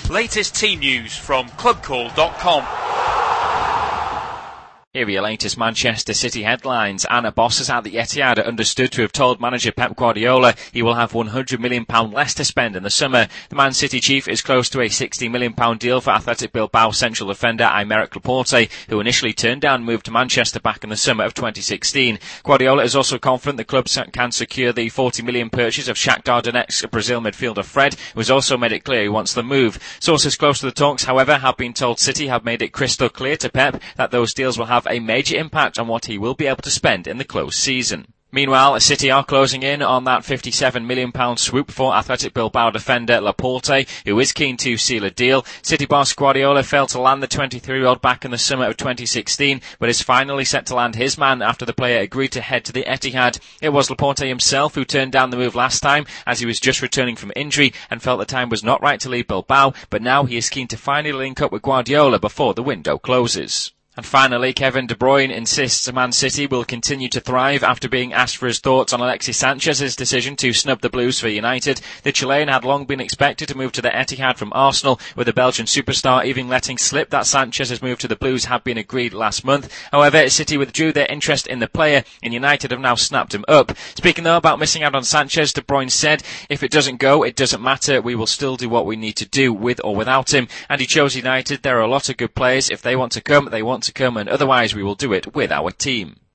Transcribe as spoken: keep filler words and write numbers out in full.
Latest team news from club call dot com. Here are your latest Manchester City headlines. Anna bosses at the Etihad are understood to have told manager Pep Guardiola he will have one hundred million pounds less to spend in the summer. The Man City chief is close to a sixty million pounds deal for Athletic Bilbao central defender Aymeric Laporte, who initially turned down a move to Manchester back in the summer of twenty sixteen. Guardiola is also confident the club can secure the forty million pounds purchase of Shakhtar Donetsk Brazil midfielder Fred, who has also made it clear he wants the move. Sources close to the talks, however, have been told City have made it crystal clear to Pep that those deals will have a major impact on what he will be able to spend in the close season. Meanwhile, City are closing in on that fifty-seven million pounds swoop for Athletic Bilbao defender Laporte, who is keen to seal a deal. City boss Guardiola failed to land the twenty-three-year-old back in the summer of twenty sixteen, but is finally set to land his man after the player agreed to head to the Etihad. It was Laporte himself who turned down the move last time, as he was just returning from injury and felt the time was not right to leave Bilbao, but now he is keen to finally link up with Guardiola before the window closes. And finally, Kevin De Bruyne insists Man City will continue to thrive after being asked for his thoughts on Alexis Sanchez's decision to snub the Blues for United. The Chilean had long been expected to move to the Etihad from Arsenal, with the Belgian superstar even letting slip that Sanchez's move to the Blues had been agreed last month. However, City withdrew their interest in the player, and United have now snapped him up. Speaking though about missing out on Sanchez, De Bruyne said, "If it doesn't go, it doesn't matter. We will still do what we need to do, with or without him." And he chose United. There are a lot of good players. If they want to come, they want to come, and otherwise we will do it with our team.